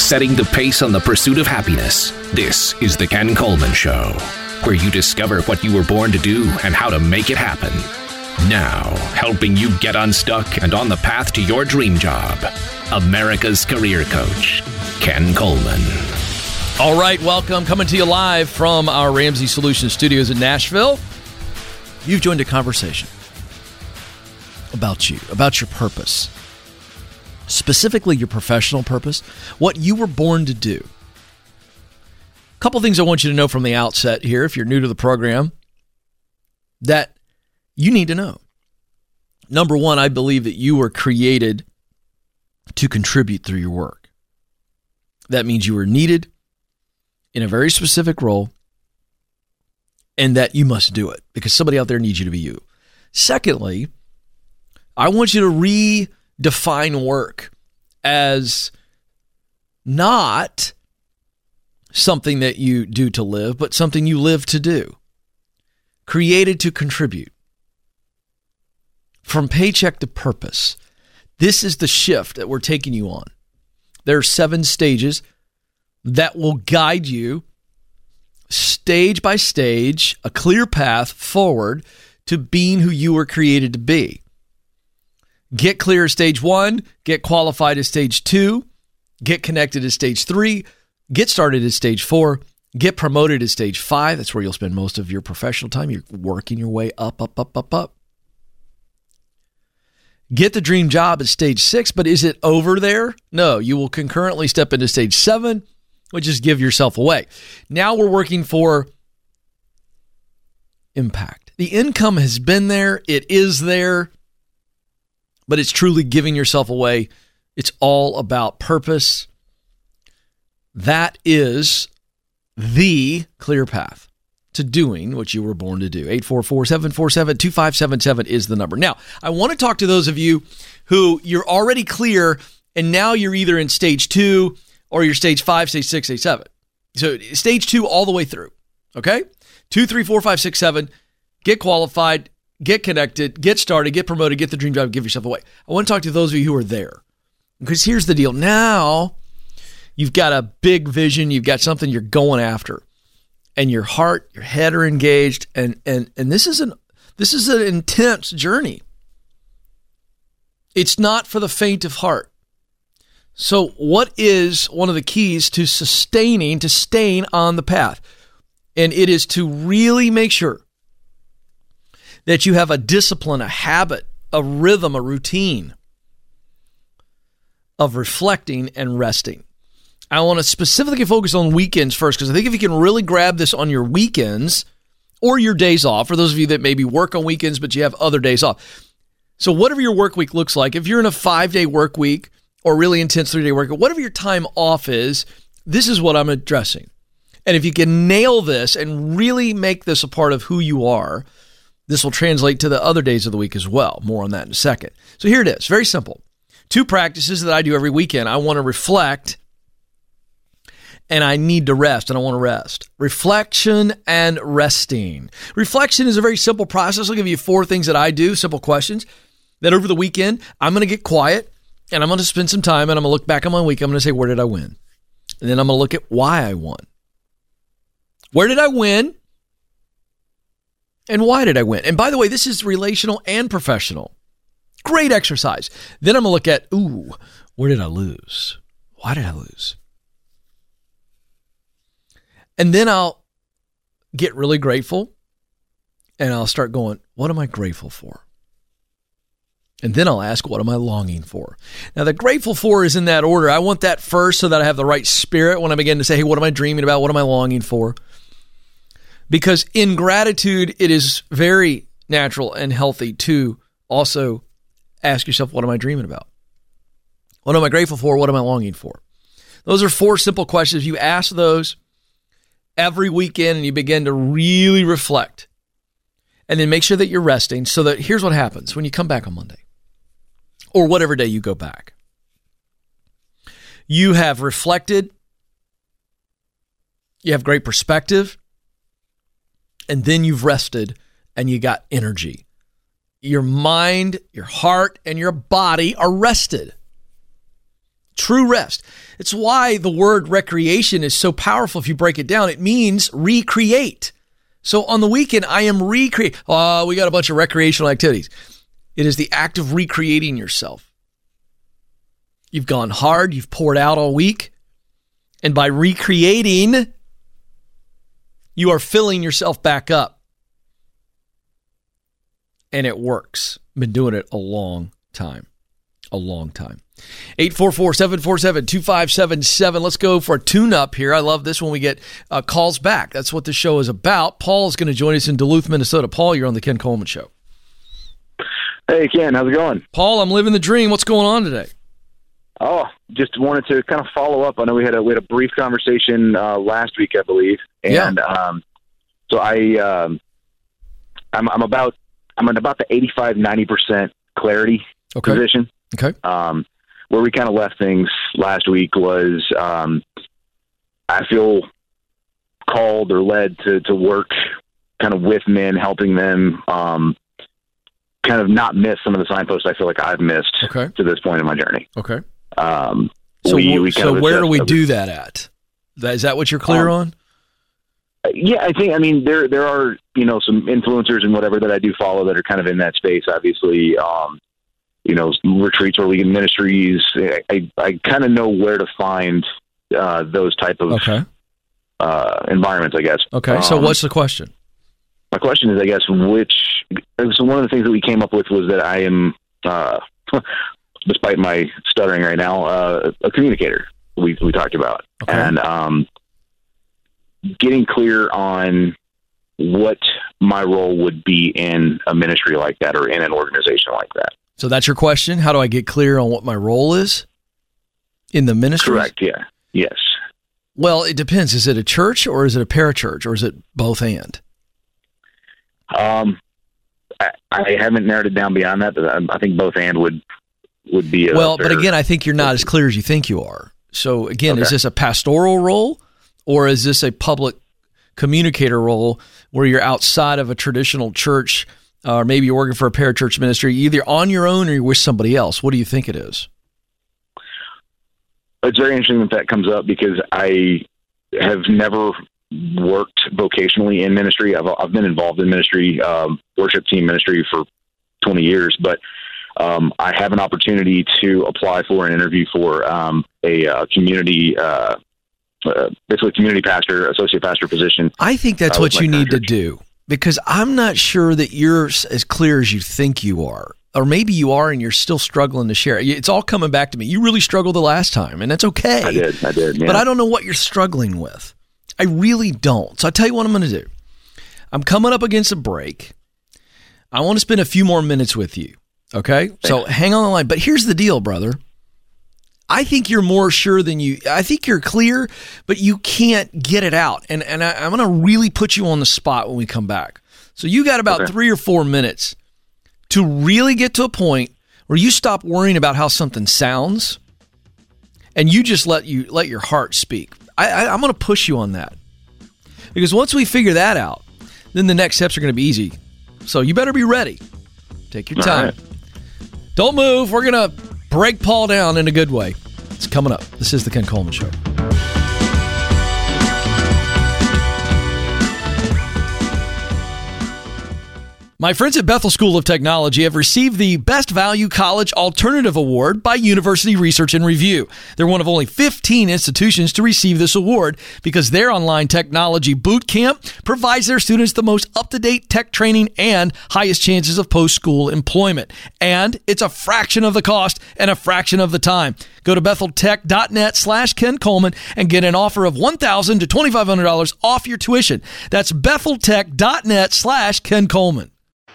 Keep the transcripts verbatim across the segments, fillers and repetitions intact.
setting the pace on the pursuit of happiness. This is The Ken Coleman Show, where you discover what you were born to do and how to make it happen. Now, helping you get unstuck and on the path to your dream job, America's career coach, Ken Coleman. All right, welcome. Coming to you live from our Ramsey Solutions studios in Nashville. You've joined a conversation about you, about your purpose, specifically your professional purpose, what you were born to do. A couple things I want you to know from the outset here, if you're new to the program, that you need to know. Number one, I believe that you were created to contribute through your work. That means you were needed in a very specific role, and that you must do it because somebody out there needs you to be you. Secondly, I want you to redefine work as not something that you do to live, but something you live to do. Created to contribute. From paycheck to purpose. This is the shift that we're taking you on. There are seven stages that will guide you stage by stage, a clear path forward to being who you were created to be. Get clear at stage one, get qualified at stage two, get connected at stage three, get started at stage four, get promoted at stage five. That's where you'll spend most of your professional time. You're working your way up, up, up, up, up. Get the dream job at stage six, but is it over there? No, you will concurrently step into stage seven, which is give yourself away. Now we're working for impact. The income has been there. It is there. But it's truly giving yourself away. It's all about purpose. That is the clear path to doing what you were born to do. eight four four, seven four seven, two five seven seven is the number. Now, I want to talk to those of you who you're already clear and now you're either in stage two or you're stage five, stage six, stage seven. So stage two all the way through, okay? Two, three, four, five, six, seven, get qualified, get connected, get started, get promoted, get the dream job, give yourself away. I want to talk to those of you who are there. Because here's the deal. Now, you've got a big vision. You've got something you're going after. And your heart, your head are engaged. And and and this is an this is an intense journey. It's not for the faint of heart. So what is one of the keys to sustaining, to staying on the path? And it is to really make sure that you have a discipline, a habit, a rhythm, a routine of reflecting and resting. I want to specifically focus on weekends first, because I think if you can really grab this on your weekends or your days off, for those of you that maybe work on weekends, but you have other days off. So whatever your work week looks like, if you're in a five-day work week or really intense three-day work week, whatever your time off is, this is what I'm addressing. And if you can nail this and really make this a part of who you are, this will translate to the other days of the week as well. More on that in a second. So here it is. Very simple. Two practices that I do every weekend. I want to reflect and I need to rest, and I want to rest. Reflection and resting. Reflection is a very simple process. I'll give you four things that I do, simple questions, that over the weekend, I'm going to get quiet and I'm going to spend some time and I'm going to look back on my week. I'm going to say, where did I win? And then I'm going to look at why I won. Where did I win? And why did I win? And by the way, this is relational and professional. Great exercise. Then I'm going to look at, ooh, where did I lose? Why did I lose? And then I'll get really grateful and I'll start going, what am I grateful for? And then I'll ask, what am I longing for? Now, the grateful for is in that order. I want that first so that I have the right spirit when I begin to say, hey, what am I dreaming about? What am I longing for? Because in gratitude, it is very natural and healthy to also ask yourself, what am I dreaming about? What am I grateful for? What am I longing for? Those are four simple questions. You ask those every weekend and you begin to really reflect. And then make sure that you're resting so that here's what happens when you come back on Monday or whatever day you go back. You have reflected. You have great perspective. And then you've rested and you got energy. Your mind, your heart, and your body are rested. True rest. It's why the word recreation is so powerful if you break it down. It means recreate. So on the weekend, I am recreate. Oh, we got a bunch of recreational activities. It is the act of recreating yourself. You've gone hard. You've poured out all week. And by recreating, you are filling yourself back up. And it works. Been doing it a long time. A long time. eight four four, seven four seven, two five seven seven. Let's go for a tune-up here. I love this when we get uh, calls back. That's what the show is about. Paul is going to join us in Duluth, Minnesota. Paul, you're on the Ken Coleman Show. Hey, Ken. How's it going? Paul, I'm living the dream. What's going on today? Oh, just wanted to kind of follow up. I know we had a we had a brief conversation uh, last week, I believe, and yeah. um, so I um, I'm I'm about I'm at about the eighty-five, ninety percent clarity okay. position. Okay. Um, where we kind of left things last week was um, I feel called or led to, to work kind of with men, helping them um, kind of not miss some of the signposts I feel like I've missed okay. to this point in my journey. Okay. Um, so we, we so where do we do that at? Is that what you're clear um, on? Yeah, I think, I mean, there there are, you know, some influencers and whatever that I do follow that are kind of in that space, obviously. Um, you know, retreats or league ministries. I, I kind of know where to find uh, those type of okay. uh, environments, I guess. Okay, um, so what's the question? My question is, I guess, which, so one of the things that we came up with was that I am, uh, despite my stuttering right now, uh, a communicator we, we talked about. Okay. And um, getting clear on what my role would be in a ministry like that or in an organization like that. So that's your question? How do I get clear on what my role is in the ministry? Correct, yeah. Yes. Well, it depends. Is it a church or is it a parachurch or is it both and? Um, I, I haven't narrowed it down beyond that, but I, I think both and would would be a Well, fair, but again, I think you're not as clear as you think you are. So again, okay. Is this a pastoral role or is this a public communicator role where you're outside of a traditional church? Or maybe you're working for a parachurch ministry, either on your own or you're with somebody else. What do you think it is? It's very interesting that that comes up because I have never worked vocationally in ministry. I've, I've been involved in ministry, um, worship team ministry for twenty years, but um, I have an opportunity to apply for an interview for um, a uh, community, uh, uh, basically community pastor, associate pastor position. I think that's uh, what you need church. to do. Because I'm not sure that you're as clear as you think you are. Or maybe you are and you're still struggling to share. It's all coming back to me. You really struggled the last time, and that's okay. I did, I did, yeah. But I don't know what you're struggling with. I really don't. So I tell you what I'm going to do. I'm coming up against a break. I want to spend a few more minutes with you, okay? Thanks. So hang on the line. But here's the deal, brother. I think you're more sure than you, I think you're clear, but you can't get it out. And and I, I'm going to really put you on the spot when we come back. So you got about okay. three or four minutes to really get to a point where you stop worrying about how something sounds and you just let you let your heart speak. I, I, I'm going to push you on that. Because once we figure that out, then the next steps are going to be easy. So you better be ready. Take your time. Right. Don't move. We're going to break Paul down in a good way. It's coming up. This is the Ken Coleman Show. My friends at Bethel School of Technology have received the Best Value College Alternative Award by University Research and Review. They're one of only fifteen institutions to receive this award because their online technology boot camp provides their students the most up-to-date tech training and highest chances of post-school employment. And it's a fraction of the cost and a fraction of the time. Go to betheltech.net slash Ken Coleman and get an offer of one thousand dollars to twenty-five hundred dollars off your tuition. That's betheltech.net slash Ken Coleman.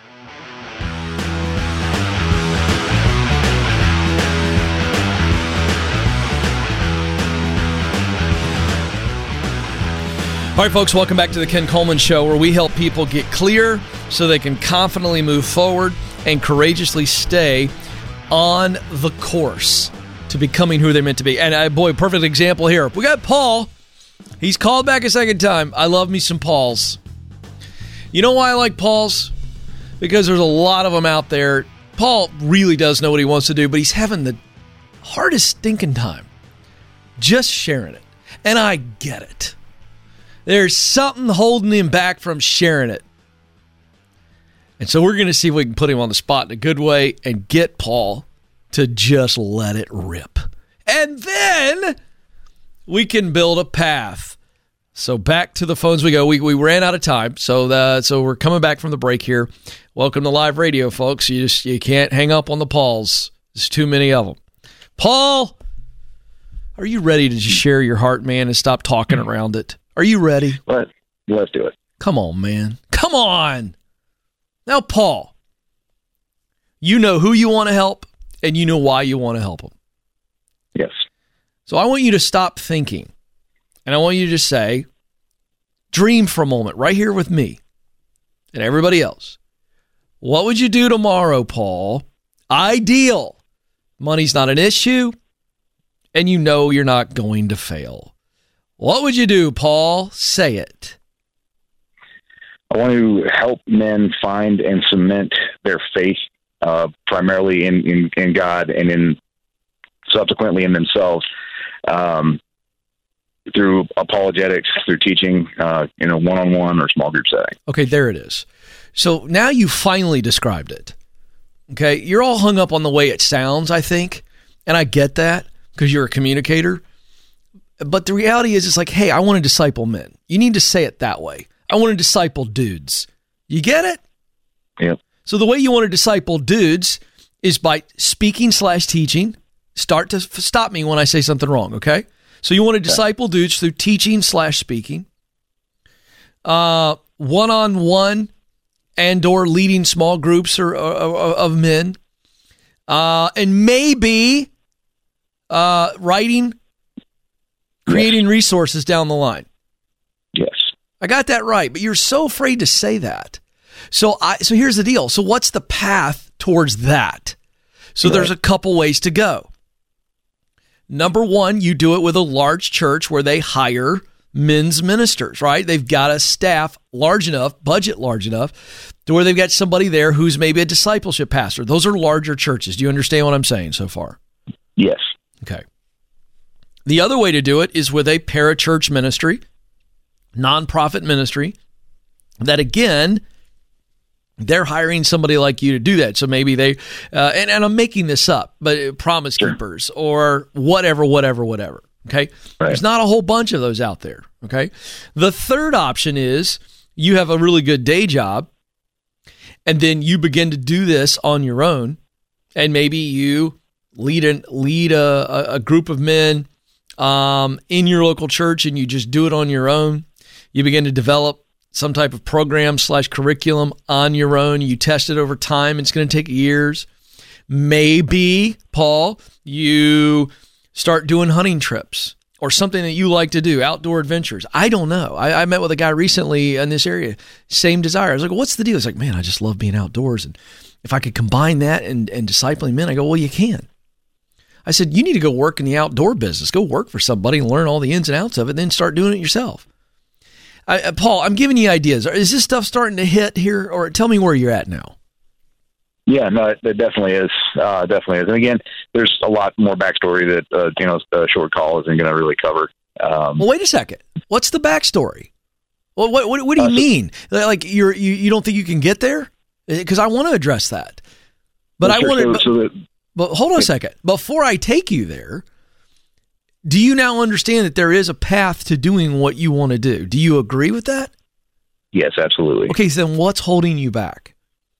All right, folks, welcome back to the Ken Coleman Show, where we help people get clear so they can confidently move forward and courageously stay on the course to becoming who they're meant to be. And, uh, boy, perfect example here. We got Paul. He's called back a second time. I love me some Pauls. You know why I like Pauls? Because there's a lot of them out there. Paul really does know what he wants to do, but he's having the hardest stinking time. just sharing it. And I get it. There's something holding him back from sharing it. And so we're going to see if we can put him on the spot in a good way and get Paul to just let it rip. And then we can build a path. So back to the phones we go. We we ran out of time, so the, so we're coming back from the break here. Welcome to live radio, folks. You just you can't hang up on the Pauls. There's too many of them. Paul, are you ready to just share your heart, man, and stop talking around it? Are you ready? Let, let's do it. Come on, man. Come on. Now, Paul, you know who you want to help, and you know why you want to help them. Yes. So I want you to stop thinking, and I want you to just say, dream for a moment right here with me and everybody else. What would you do tomorrow, Paul? Ideal. Money's not an issue, and you know you're not going to fail. What would you do, Paul? Say it. I want to help men find and cement their faith, uh, primarily in, in, in God and in subsequently in themselves, um, through apologetics, through teaching, uh, in a one-on-one or small group setting. Okay, there it is. So now you finally described it. Okay, you're all hung up on the way it sounds, I think, and I get that because you're a communicator. But the reality is, it's like, hey, I want to disciple men. You need to say it that way. I want to disciple dudes. You get it? Yep. So the way you want to disciple dudes is by speaking slash teaching. Start to f- stop me when I say something wrong, okay? So you want to disciple dudes through teaching slash speaking, uh, one-on-one and or leading small groups or, or, or of men, uh, and maybe uh, writing, creating yes. resources down the line. Yes. I got that right, but you're so afraid to say that. So I so here's the deal. So what's the path towards that? So right. there's a couple ways to go. Number one, you do it with a large church where they hire men's ministers, right? They've got a staff large enough, budget large enough, to where they've got somebody there who's maybe a discipleship pastor. Those are larger churches. Do you understand what I'm saying so far? Yes. Okay. The other way to do it is with a parachurch ministry, nonprofit ministry, that again, they're hiring somebody like you to do that. So maybe they, uh, and, and I'm making this up, but Promise sure. Keepers or whatever, whatever, whatever. Okay. Right. There's not a whole bunch of those out there. Okay. The third option is you have a really good day job and then you begin to do this on your own. And maybe you lead an, lead a, a group of men um, in your local church and you just do it on your own. You begin to develop some type of program slash curriculum on your own. You test it over time. It's going to take years. Maybe, Paul, you start doing hunting trips or something that you like to do, outdoor adventures. I don't know. I, I met with a guy recently in this area, same desire. I was like, well, what's the deal? He's like, man, I just love being outdoors. And if I could combine that and, and discipling men, I go, well, you can. I said, you need to go work in the outdoor business. Go work for somebody and learn all the ins and outs of it, and then start doing it yourself. I, Paul, I'm giving you ideas. Is this stuff starting to hit here, or tell me where you're at now? Yeah, no, it, it definitely is. Uh, definitely is. And again, there's a lot more backstory that, uh, you know, a short call isn't going to really cover. Um, well, wait a second. What's the backstory? Well, what, what, what do you uh, mean? Like you're, you, you don't think you can get there? Because I want to address that. But well, I sure, want to, so, so that, but hold on a second. Before I take you there, do you now understand that there is a path to doing what you want to do? Do you agree with that? Yes, absolutely. Okay, so then what's holding you back?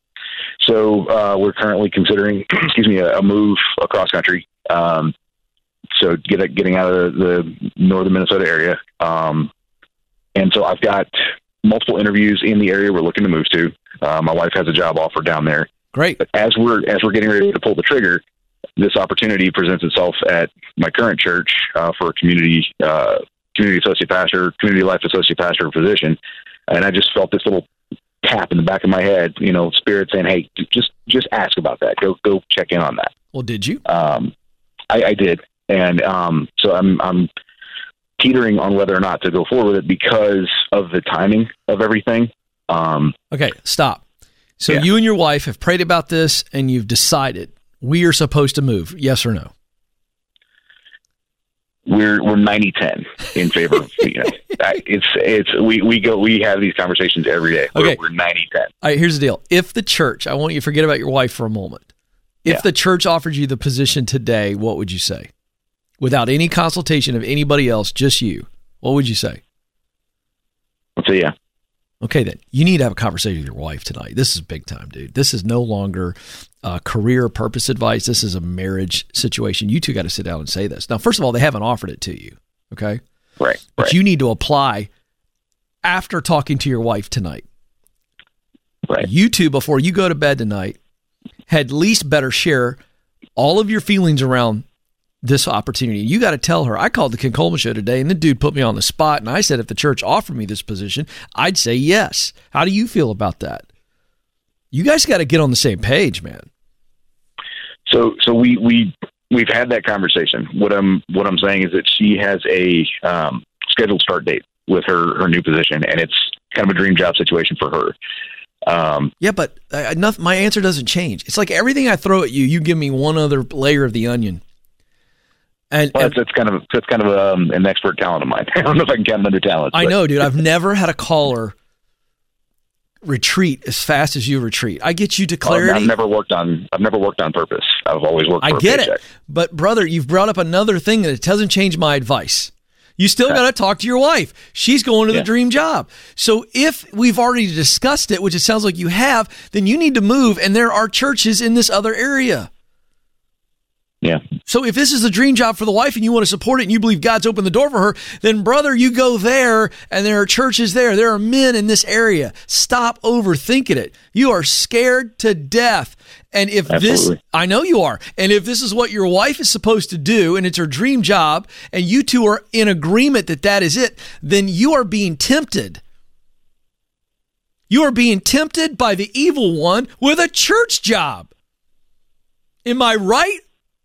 So uh, we're currently considering, excuse me, a, a move across country. Um, so get, getting out of the northern Minnesota area. Um, and so I've got multiple interviews in the area we're looking to move to. Uh, my wife has a job offer down there. Great. But as we're as we're getting ready to pull the trigger, this opportunity presents itself at my current church uh, for a community uh, community associate pastor, community life associate pastor position, and I just felt this little tap in the back of my head, you know, spirit saying, "Hey, just just ask about that. Go go check in on that." Well, did you? Um, I, I did, and um, so I'm I'm teetering on whether or not to go forward with it because of the timing of everything. Um, okay, stop. So yeah. you and your wife have prayed about this, and you've decided we are supposed to move. Yes or no? we're we're ninety ten in favor of, you know, it's it's we, we go we have these conversations every day. Okay. We're, we're ninety ten. All right, here's the deal. If the church, I want you to forget about your wife for a moment. If Yeah. the church offered you the position today, what would you say? Without any consultation of anybody else, just you, what would you say? So yeah. Okay, then. You need to have a conversation with your wife tonight. This is big time, dude. This is no longer uh, career purpose advice. This is a marriage situation. You two got to sit down and say this. Now, first of all, they haven't offered it to you, okay? Right. But right. you need to apply after talking to your wife tonight. Right. You two, before you go to bed tonight, had least better share all of your feelings around this opportunity. You got to tell her, I called the Ken Coleman Show today, and the dude put me on the spot, and I said if the church offered me this position, I'd say yes. How do you feel about that? You guys got to get on the same page, man. So so we we we've had that conversation. What I'm what I'm saying is that she has a um, scheduled start date with her her new position, and it's kind of a dream job situation for her. Um, Yeah, but uh, nothing, my answer doesn't change. It's like everything I throw at you, you give me one other layer of the onion. And, well, and that's, that's kind of that's kind of um, an expert talent of mine. I don't know if I can count them under talent. I but- know, dude. I've never had a caller retreat as fast as you retreat. I get you to clarity. I've never worked on. I've never worked on purpose. I've always worked. For I get a paycheck. it, but brother, you've brought up another thing that it doesn't change my advice. You still got to talk to your wife. She's going to the Yeah. dream job. So if we've already discussed it, which it sounds like you have, then you need to move. And there are churches in this other area. Yeah. So if this is the dream job for the wife and you want to support it and you believe God's opened the door for her, then brother, you go there and there are churches there. There are men in this area. Stop overthinking it. You are scared to death. And if Absolutely. this, I know you are. And if this is what your wife is supposed to do and it's her dream job and you two are in agreement that that is it, then you are being tempted. You are being tempted by the evil one with a church job. Am I right?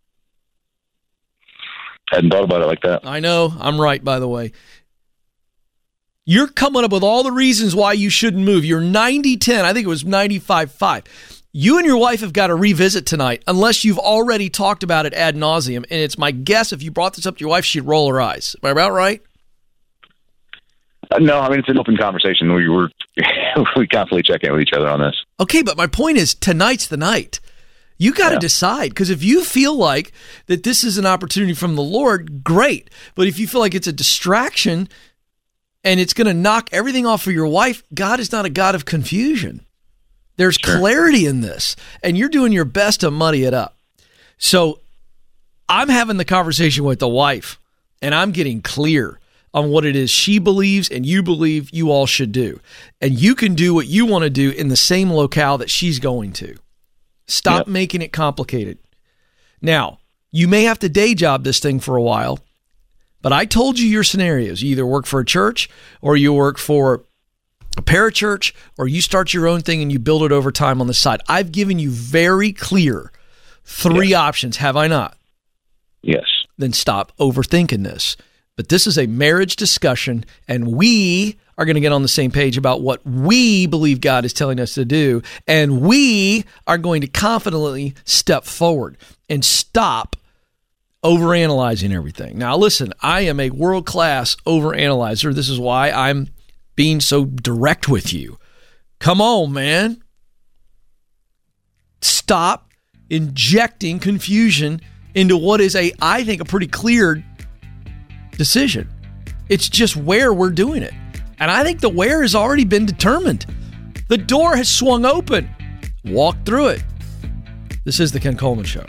I hadn't thought about it like that. I know. I'm right, by the way. You're coming up with all the reasons why you shouldn't move. You're ninety ten. I think it was ninety-five five. You and your wife have got to revisit tonight unless you've already talked about it ad nauseum. And it's my guess if you brought this up to your wife, she'd roll her eyes. Am I about right? Uh, no, I mean, it's an open conversation. We were we constantly check in with each other on this. Okay, but my point is tonight's the night. You got to Yeah. decide, because if you feel like that this is an opportunity from the Lord, great. But if you feel like it's a distraction and it's going to knock everything off for your wife, God is not a God of confusion. There's Sure. clarity in this, and you're doing your best to muddy it up. So I'm having the conversation with the wife, and I'm getting clear on what it is she believes and you believe you all should do. And you can do what you want to do in the same locale that she's going to. Stop Yep. making it complicated. Now, you may have to day job this thing for a while, but I told you your scenarios. You either work for a church or you work for a parachurch or you start your own thing and you build it over time on the side. I've given you very clear three Yes. options, have I not? Yes. Then stop overthinking this. But this is a marriage discussion, and we are going to get on the same page about what we believe God is telling us to do, and we are going to confidently step forward and stop overanalyzing everything. Now, listen, I am a world-class overanalyzer. This is why I'm being so direct with you. Come on, man. Stop injecting confusion into what is a, I think, a pretty clear decision. It's just where we're doing it. And I think the where has already been determined. The door has swung open. Walk through it. This is the Ken Coleman Show.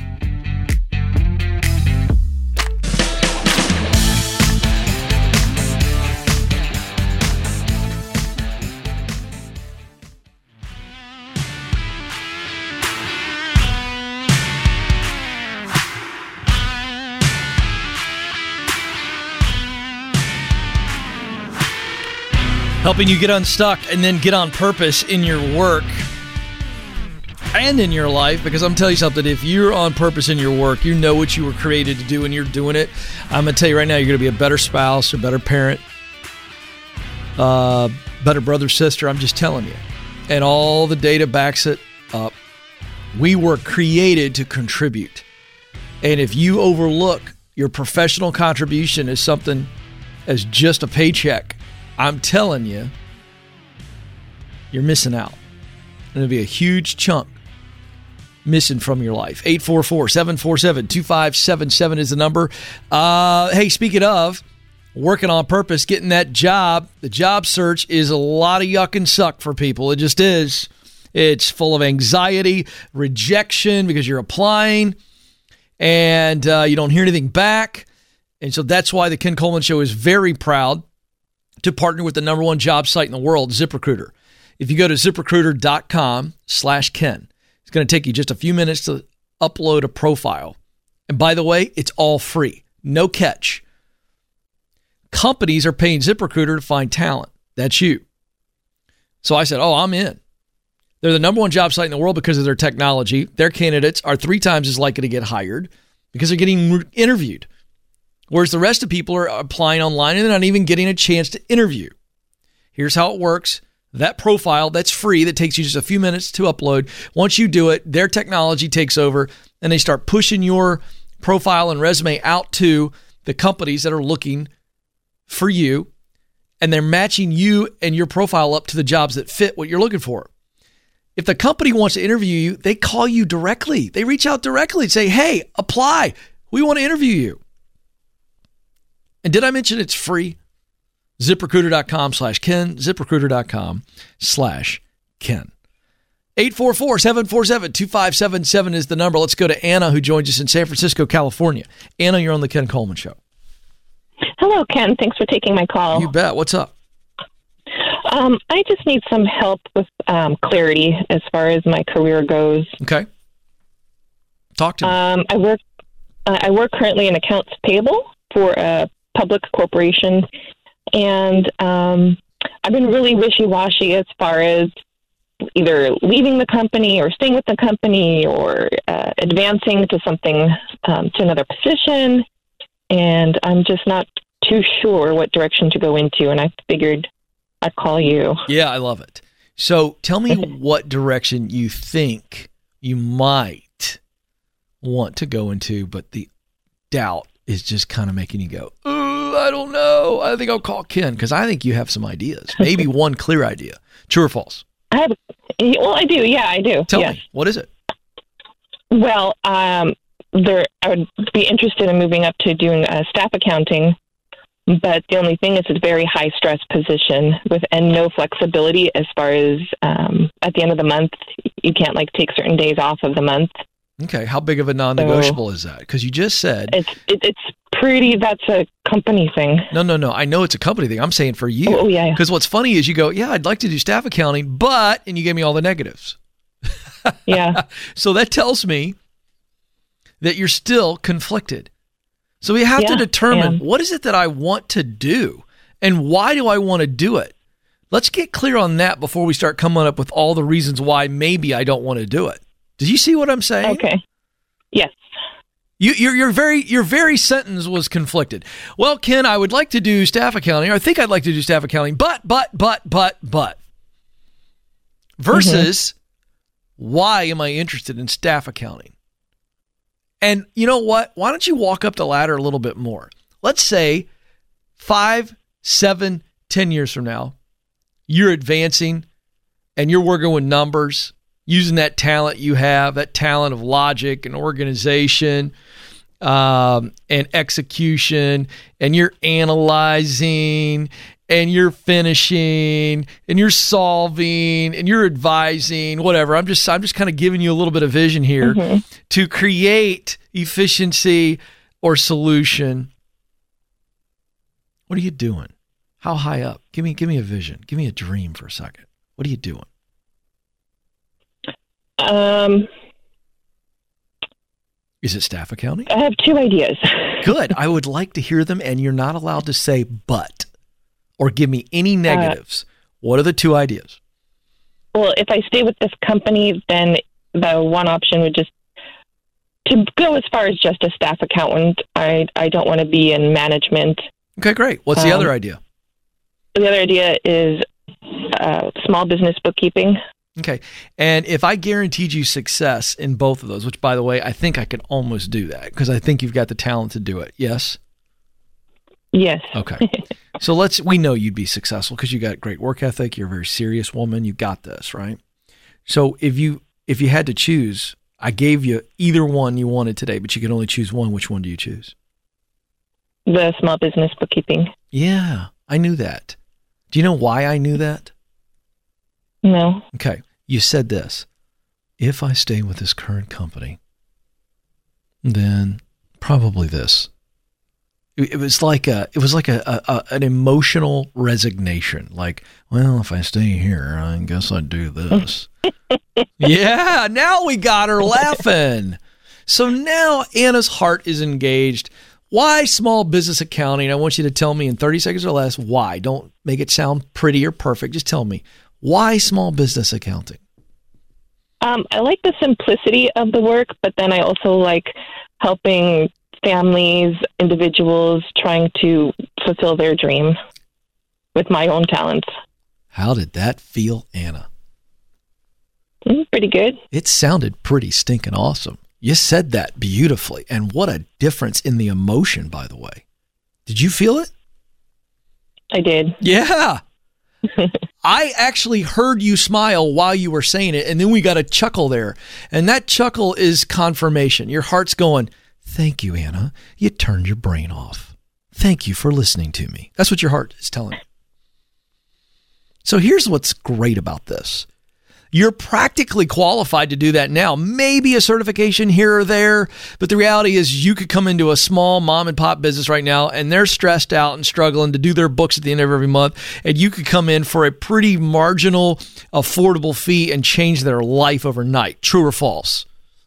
Helping you get unstuck and then get on purpose in your work and in your life, because I'm telling you something, if you're on purpose in your work, you know what you were created to do and you're doing it. I'm going to tell you right now, you're going to be a better spouse, a better parent, uh, better brother, sister. I'm just telling you. And all the data backs it up. We were created to contribute. And if you overlook your professional contribution as something as just a paycheck, I'm telling you, you're missing out. And it'll be a huge chunk missing from your life. eight four four, seven four seven, two five seven seven is the number. Uh, hey, speaking of working on purpose, getting that job, the job search is a lot of yuck and suck for people. It just is. It's full of anxiety, rejection because you're applying and uh, you don't hear anything back. And so that's why the Ken Coleman Show is very proud to partner with the number one job site in the world, ZipRecruiter. If you go to ZipRecruiter.com slash Ken, it's going to take you just a few minutes to upload a profile. And by the way, it's all free. No catch. Companies are paying ZipRecruiter to find talent. That's you. So I said, oh, I'm in. They're the number one job site in the world because of their technology. Their candidates are three times as likely to get hired because they're getting interviewed. Whereas the rest of people are applying online and they're not even getting a chance to interview. Here's how it works. That profile that's free, that takes you just a few minutes to upload. Once you do it, their technology takes over and they start pushing your profile and resume out to the companies that are looking for you. And they're matching you and your profile up to the jobs that fit what you're looking for. If the company wants to interview you, they call you directly. They reach out directly and say, hey, apply. We want to interview you. And did I mention it's free? ZipRecruiter.com slash Ken. ZipRecruiter.com slash Ken. eight four four, seven four seven, two five seven seven is the number. Let's go to Anna, who joins us in San Francisco, California. Anna, you're on the Ken Coleman Show. Hello, Ken. Thanks for taking my call. You bet. What's up? Um, I just need some help with um, clarity as far as my career goes. Okay. Talk to me. Um, I work. Uh, I work currently in accounts payable for a public corporation, and um, I've been really wishy-washy as far as either leaving the company or staying with the company or uh, advancing to something um, to another position, and I'm just not too sure what direction to go into. And I figured I'd call you. Yeah, I love it. So tell me what direction you think you might want to go into, but the doubt is just kind of making you go, oh, I don't know. I think I'll call Ken because I think you have some ideas. Maybe one clear idea. True or false? I have. Well, I do. Yeah, I do. Tell yes. me. What is it? Well, um, there, I would be interested in moving up to doing uh, staff accounting. But the only thing is it's a very high stress position with and no flexibility as far as um, at the end of the month, you can't like take certain days off of the month. Okay. How big of a non-negotiable so, is that? Because you just said. It's it, it's pretty, that's a company thing. No, no, no. I know it's a company thing. I'm saying for you. Oh, yeah. Because what's funny is you go, yeah, I'd like to do staff accounting, but, and you gave me all the negatives. Yeah. So that tells me that you're still conflicted. So we have yeah, to determine yeah. what is it that I want to do and why do I want to do it? Let's get clear on that before we start coming up with all the reasons why maybe I don't want to do it. Did you see what I'm saying? Okay. Yes. You, your, your very your very sentence was conflicted. Well, Ken, I would like to do staff accounting, or I think I'd like to do staff accounting, but, but, but, but, but. Versus, mm-hmm. why am I interested in staff accounting? And you know what? Why don't you walk up the ladder a little bit more? Let's say five, seven, ten years from now, you're advancing and you're working with numbers, using that talent you have, that talent of logic and organization um, and execution, and you're analyzing and you're finishing and you're solving and you're advising, whatever. I'm just I'm just kind of giving you a little bit of vision here mm-hmm. to create efficiency or solution. What are you doing? How high up? Give me give me a vision. Give me a dream for a second. What are you doing? Um Is it staff accounting? I have two ideas. Good. I would like to hear them, and you're not allowed to say but. Or give me any negatives. Uh, what are the two ideas? Well, if I stay with this company, then the one option would just to go as far as just a staff accountant. I I don't want to be in management. Okay, great. What's the um, other idea? The other idea is uh, small business bookkeeping. Okay. And if I guaranteed you success in both of those, which, by the way, I think I could almost do that because I think you've got the talent to do it. Yes? Yes. Okay. So let's, we know you'd be successful because you got great work ethic. You're a very serious woman. You got this, right? So if you, if you had to choose, I gave you either one you wanted today, but you could only choose one. Which one do you choose? The small business bookkeeping. Yeah, I knew that. Do you know why I knew that? No. Okay. You said this. If I stay with this current company, then probably this. It, it was like a, it was like a, a, a an emotional resignation. Like, well, if I stay here, I guess I'd do this. Yeah, now we got her laughing. So now Anna's heart is engaged. Why small business accounting? I want you to tell me in thirty seconds or less why. Don't make it sound pretty or perfect. Just tell me. Why small business accounting? Um, I like the simplicity of the work, but then I also like helping families, individuals trying to fulfill their dream with my own talents. How did that feel, Anna? Mm, pretty good. It sounded pretty stinking awesome. You said that beautifully. And what a difference in the emotion, by the way. Did you feel it? I did. Yeah. I actually heard you smile while you were saying it, and then we got a chuckle there. And that chuckle is confirmation. Your heart's going, thank you, Anna. You turned your brain off. Thank you for listening to me. That's what your heart is telling you. So here's what's great about this. You're practically qualified to do that now. Maybe a certification here or there, but the reality is you could come into a small mom and pop business right now and they're stressed out and struggling to do their books at the end of every month, and you could come in for a pretty marginal, affordable fee and change their life overnight. True or false?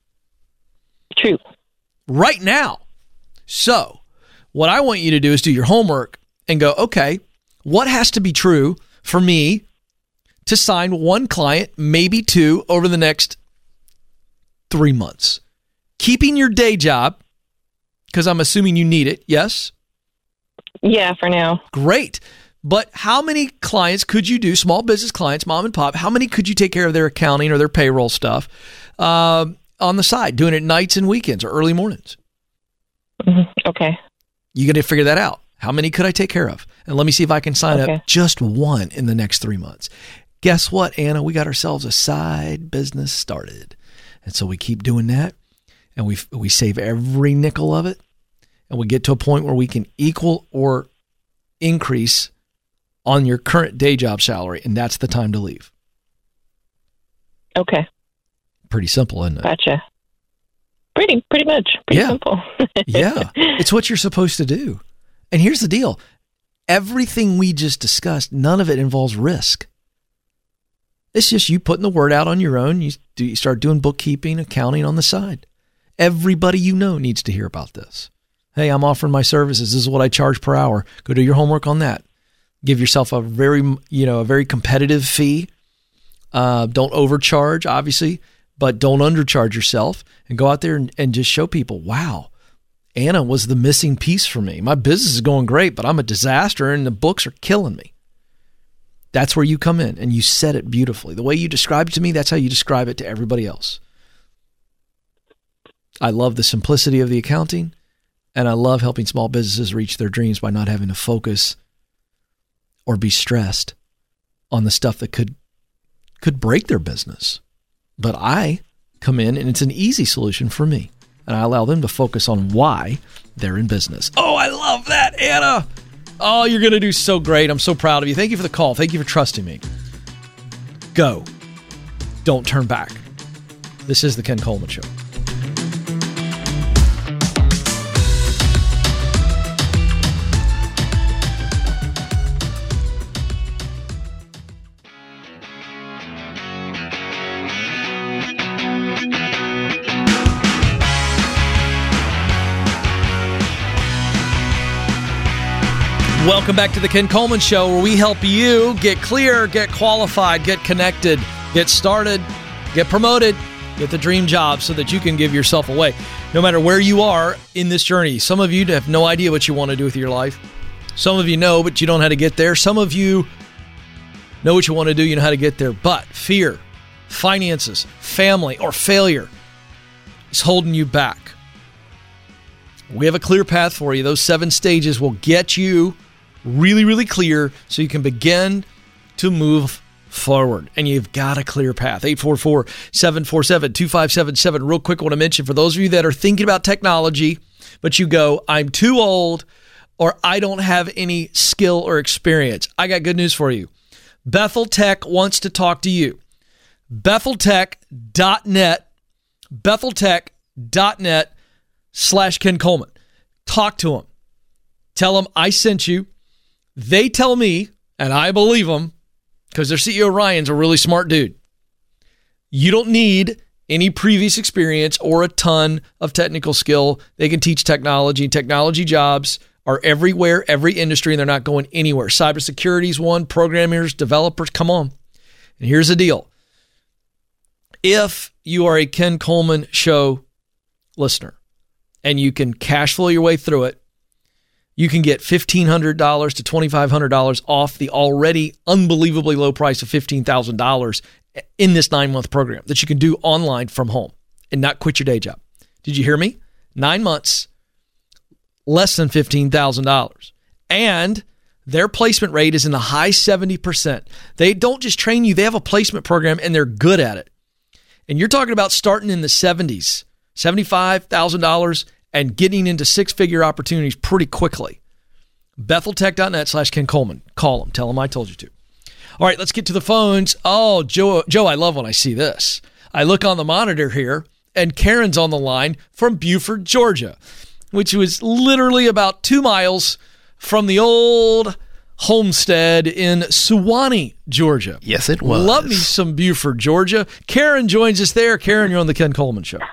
True. Right now. So what I want you to do is do your homework and go, okay, what has to be true for me to sign one client, maybe two, over the next three months? Keeping your day job, because I'm assuming you need it, yes? Yeah, for now. Great. But how many clients could you do, small business clients, mom and pop, how many could you take care of their accounting or their payroll stuff uh, on the side, doing it nights and weekends or early mornings? Mm-hmm. Okay. You got to figure that out. How many could I take care of? And let me see if I can sign okay. up just one in the next three months. Guess what, Anna? We got ourselves a side business started. And so we keep doing that, and we we save every nickel of it, and we get to a point where we can equal or increase on your current day job salary, and that's the time to leave. Okay. Pretty simple, isn't it? Gotcha. Pretty, pretty much. Pretty yeah. simple. Yeah. It's what you're supposed to do. And here's the deal. Everything we just discussed, none of it involves risk. It's just you putting the word out on your own. You, do, you start doing bookkeeping, accounting on the side. Everybody you know needs to hear about this. Hey, I'm offering my services. This is what I charge per hour. Go do your homework on that. Give yourself a very, you know, a very competitive fee. Uh, don't overcharge, obviously, but don't undercharge yourself. And go out there and, and just show people, wow, Anna was the missing piece for me. My business is going great, but I'm a disaster and the books are killing me. That's where you come in, and you said it beautifully. The way you described it to me, that's how you describe it to everybody else. I love the simplicity of the accounting, and I love helping small businesses reach their dreams by not having to focus or be stressed on the stuff that could could break their business. But I come in, and it's an easy solution for me, and I allow them to focus on why they're in business. Oh, I love that, Anna. Oh, you're going to do so great. I'm so proud of you. Thank you for the call. Thank you for trusting me. Go. Don't turn back. This is the Ken Coleman Show. Welcome back to the Ken Coleman Show, where we help you get clear, get qualified, get connected, get started, get promoted, get the dream job so that you can give yourself away. No matter where you are in this journey, some of you have no idea what you want to do with your life. Some of you know, but you don't know how to get there. Some of you know what you want to do, you know how to get there. But fear finances, family, or failure is holding you back, we have a clear path for you. Those seven stages will get you really, really clear so you can begin to move forward. And you've got a clear path. eight four four, seven four seven, two five seven seven. Real quick, I want to mention for those of you that are thinking about technology, but you go, I'm too old or I don't have any skill or experience. I got good news for you. Bethel Tech wants to talk to you. Bethel Tech dot net, Bethel Tech dot net slash Ken Coleman. Talk to them. Tell them I sent you. They tell me, and I believe them, because their C E O Ryan's a really smart dude. You don't need any previous experience or a ton of technical skill. They can teach technology. Technology jobs are everywhere, every industry, and they're not going anywhere. Cybersecurity is one. Programmers, developers, come on. And here's the deal. If you are a Ken Coleman Show listener and you can cash flow your way through it, you can get fifteen hundred dollars to twenty-five hundred dollars off the already unbelievably low price of fifteen thousand dollars in this nine-month program that you can do online from home and not quit your day job. Did you hear me? Nine months, less than fifteen thousand dollars. And their placement rate is in the high seventy percent. They don't just train you, they have a placement program and they're good at it. And you're talking about starting in the seventies, seventy-five thousand dollars and getting into six-figure opportunities pretty quickly. Bethel Tech dot net slash Ken Coleman. Call them. Tell them I told you to. All right, let's get to the phones. Oh, Joe, Joe, I love when I see this. I look on the monitor here, and Karen's on the line from Buford, Georgia, which was literally about two miles from the old homestead in Suwanee, Georgia. Yes, it was. Love me some Buford, Georgia. Karen joins us there. Karen, you're on the Ken Coleman Show.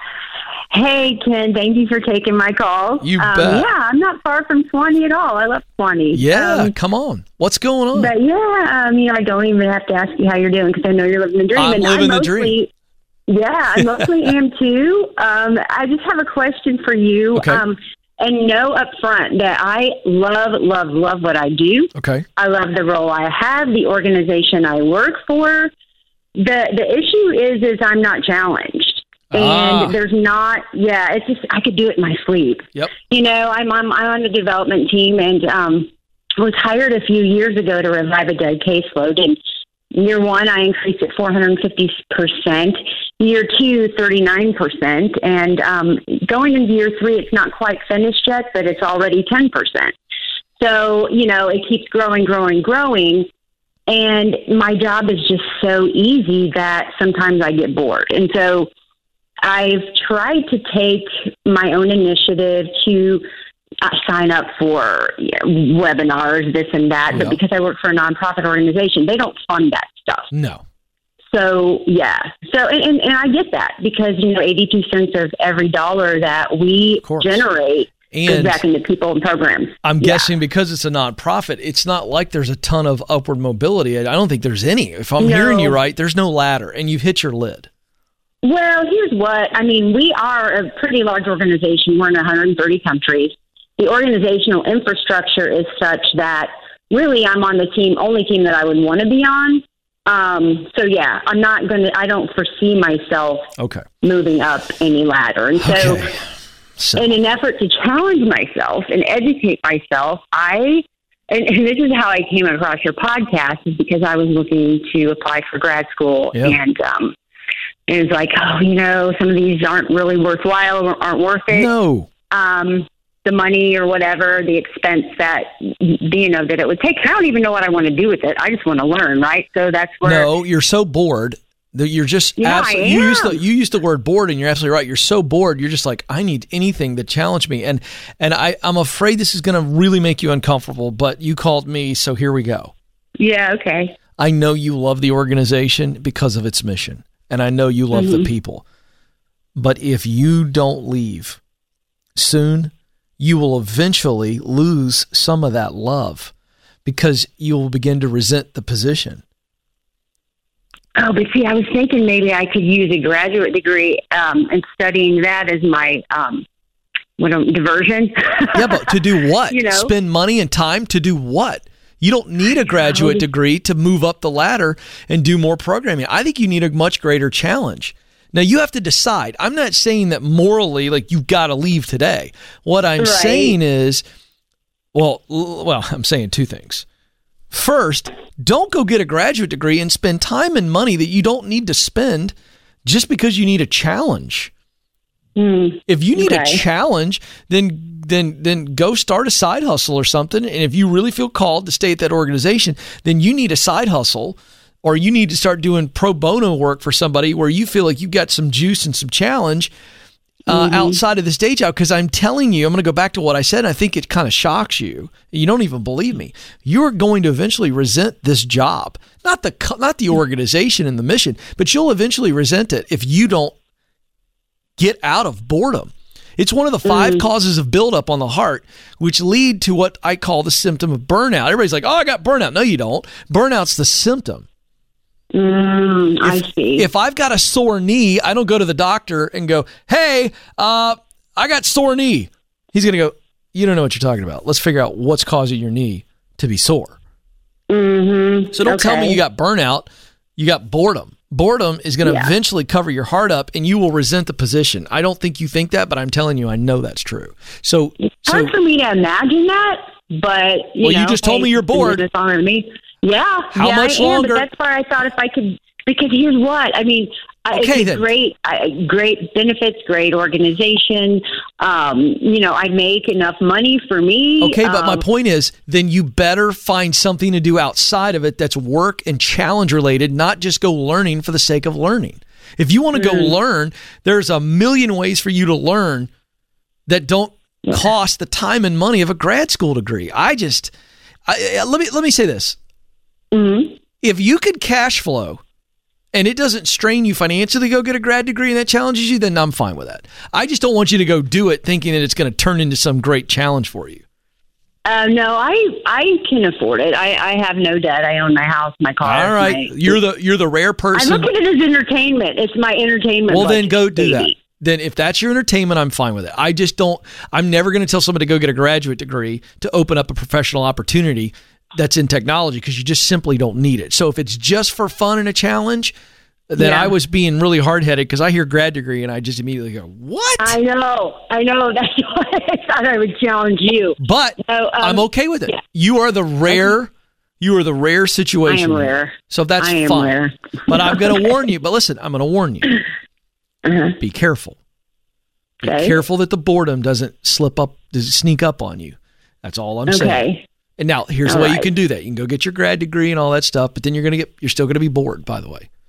Hey, Ken, thank you for taking my call. You um, bet. Yeah, I'm not far from Swanee at all. I love Swanee. Yeah, um, come on. What's going on? But yeah, um, you know, I don't even have to ask you how you're doing because I know you're living the dream. I'm and living I the mostly, dream. Yeah, I mostly am too. Um, I just have a question for you. Okay. Um, and know up front that I love, love, love what I do. Okay. I love the role I have, the organization I work for. The the issue is, is I'm not challenged. And Ah. there's not, yeah, it's just, I could do it in my sleep. Yep. You know, I'm on, I'm on the development team and um, was hired a few years ago to revive a dead caseload. And year one, I increased it four hundred fifty percent. Year two, thirty-nine percent. And um, going into year three, it's not quite finished yet, but it's already ten percent. So, you know, it keeps growing, growing, growing. And my job is just so easy that sometimes I get bored. And so I've tried to take my own initiative to uh, sign up for you know, webinars, this and that. Yeah. But because I work for a nonprofit organization, they don't fund that stuff. No. So, yeah. So, and, and, and I get that because, you know, eighty-two cents of every dollar that we generate goes And back into people and programs. I'm Yeah. guessing because it's a nonprofit, it's not like there's a ton of upward mobility. I don't think there's any. If I'm No. hearing you right, there's no ladder, and you've hit your lid. Well, here's what. I mean, we are a pretty large organization. We're in one hundred thirty countries. The organizational infrastructure is such that really I'm on the team, only team that I would want to be on. Um, so, yeah, I'm not going to, I don't foresee myself Okay. moving up any ladder. And so, Okay. So, in an effort to challenge myself and educate myself, I, and, and this is how I came across your podcast, is because I was looking to apply for grad school. Yeah. And, um, it was like, oh, you know, some of these aren't really worthwhile or aren't worth it. no. Um, the money or whatever, the expense that, you know, that it would take. I don't even know what I want to do with it. I just want to learn, right? So that's where. No, you're so bored that you're just Yeah, absolutely. I You used am. the you used the word bored, and you're absolutely right. You're so bored. You're just like, I need anything to challenge me, and and I I'm afraid this is going to really make you uncomfortable. But you called me, so here we go. Yeah, okay. I know you love the organization because of its mission, and I know you love Mm-hmm. the people. But if you don't leave soon, you will eventually lose some of that love because you will begin to resent the position. Oh, but see, I was thinking maybe I could use a graduate degree um, and studying that as my um, what um, diversion. Yeah, but to do what? You know? Spend money and time to do what? You don't need a graduate degree to move up the ladder and do more programming. I think you need a much greater challenge. Now, you have to decide. I'm not saying that morally, like, you've got to leave today. What I'm right. saying is, well, well, I'm saying two things. First, don't go get a graduate degree and spend time and money that you don't need to spend just because you need a challenge. Mm, if you need okay. a challenge, then then then go start a side hustle or something. And if you really feel called to stay at that organization, then you need a side hustle, or you need to start doing pro bono work for somebody where you feel like you've got some juice and some challenge uh, mm-hmm. outside of this day job. Because I'm telling you, I'm going to go back to what I said. And I think it kind of shocks you. You don't even believe me. You're going to eventually resent this job, not the not the organization and the mission, but you'll eventually resent it if you don't get out of boredom. It's one of the five mm. causes of buildup on the heart, which lead to what I call the symptom of burnout. Everybody's like, oh, I got burnout. No, you don't. Burnout's the symptom. Mm, if, I see. If I've got a sore knee, I don't go to the doctor and go, hey, uh, I got sore knee. He's going to go, you don't know what you're talking about. Let's figure out what's causing your knee to be sore. Mm-hmm. So don't okay. tell me you got burnout. You got boredom. Boredom is going to yeah. eventually cover your heart up, and you will resent the position. I don't think you think that, but I'm telling you, I know that's true. So it's so, hard for me to imagine that, but you well, know, you just told hey, me you're bored. It's honor to me. Yeah. How yeah, much I am, longer? But that's why I thought if I could, because here's what I mean. Okay, it's then. great, I, great benefits, great organization. Um, you know, I make enough money for me. Okay, but um, my point is, then you better find something to do outside of it that's work and challenge related, not just go learning for the sake of learning. If you want to go mm. learn, there's a million ways for you to learn that don't yeah. cost the time and money of a grad school degree. I just I, let me let me say this: mm-hmm. if you could cash flow, and it doesn't strain you financially to go get a grad degree and that challenges you, then I'm fine with that. I just don't want you to go do it thinking that it's going to turn into some great challenge for you. Uh, no, I I can afford it. I, I have no debt. I own my house, my car. All right, my, you're the you're the rare person. I look at it as entertainment. It's my entertainment. Well, then budget, go do baby. that. Then if that's your entertainment, I'm fine with it. I just don't. I'm never going to tell somebody to go get a graduate degree to open up a professional opportunity that's in technology, because you just simply don't need it. So if it's just for fun and a challenge, then yeah. I was being really hard-headed, because I hear grad degree and I just immediately go, what? I know. I know. That's why I thought I would challenge you. But so, um, I'm okay with it. Yeah. You are the rare, you are the rare situation. I am rare. So that's I am fine. rare. But I'm going to warn you. But listen, I'm going to warn you. Uh-huh. Be careful. Be Okay. careful that the boredom doesn't slip up, doesn't sneak up on you. That's all I'm Okay. saying. And now here's All the way right. you can do that. You can go get your grad degree and all that stuff, but then you're going to get, you're still going to be bored, by the way.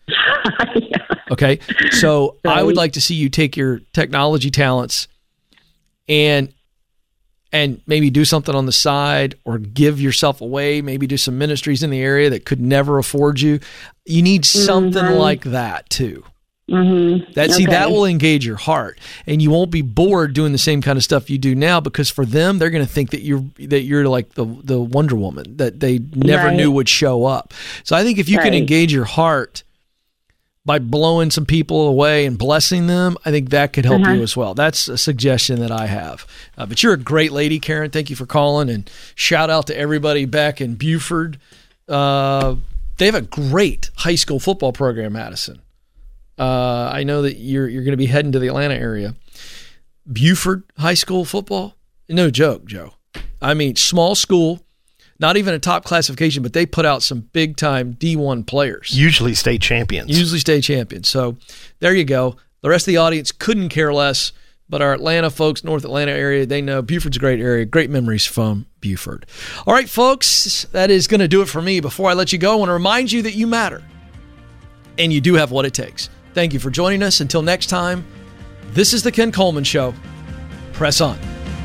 Okay. So Right. I would like to see you take your technology talents and and maybe do something on the side, or give yourself away, maybe do some ministries in the area that could never afford you. You need something Mhm. like that too. Mm-hmm. That see, Okay. that will engage your heart, and you won't be bored doing the same kind of stuff you do now, because for them, they're going to think that you're that you're like the the Wonder Woman that they never Right. knew would show up. So I think if you can Right. engage your heart by blowing some people away and blessing them, I think that could help Uh-huh. you as well. That's a suggestion that I have. Uh, but you're a great lady, Karen. Thank you for calling, and shout out to everybody back in Buford. Uh, they have a great high school football program, Madison. Uh, I know that you're you're going to be heading to the Atlanta area. Buford High School football, no joke, Joe. I mean, small school, not even a top classification, but they put out some big time D one players. Usually state champions. Usually state champions. So there you go. The rest of the audience couldn't care less, but our Atlanta folks, North Atlanta area, they know Buford's a great area. Great memories from Buford. All right, folks, that is going to do it for me. Before I let you go, I want to remind you that you matter, and you do have what it takes. Thank you for joining us. Until next time, this is the Ken Coleman Show. Press on.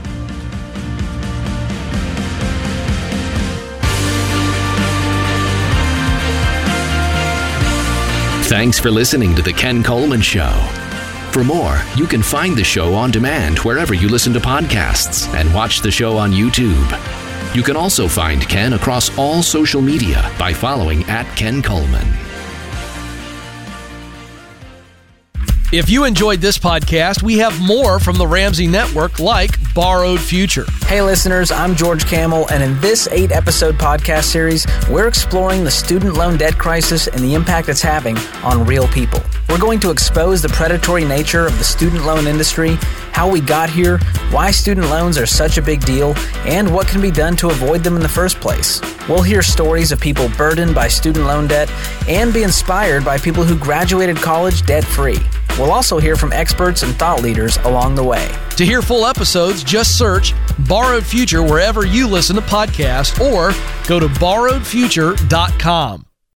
Thanks for listening to The Ken Coleman Show. For more, you can find the show on demand wherever you listen to podcasts, and watch the show on YouTube. You can also find Ken across all social media by following at Ken Coleman. If you enjoyed this podcast, we have more from the Ramsey Network, like Borrowed Future. Hey listeners, I'm George Camel, and in this eight-episode podcast series, we're exploring the student loan debt crisis and the impact it's having on real people. We're going to expose the predatory nature of the student loan industry, how we got here, why student loans are such a big deal, and what can be done to avoid them in the first place. We'll hear stories of people burdened by student loan debt and be inspired by people who graduated college debt-free. We'll also hear from experts and thought leaders along the way. To hear full episodes, just search Borrowed Future wherever you listen to podcasts or go to borrowed future dot com.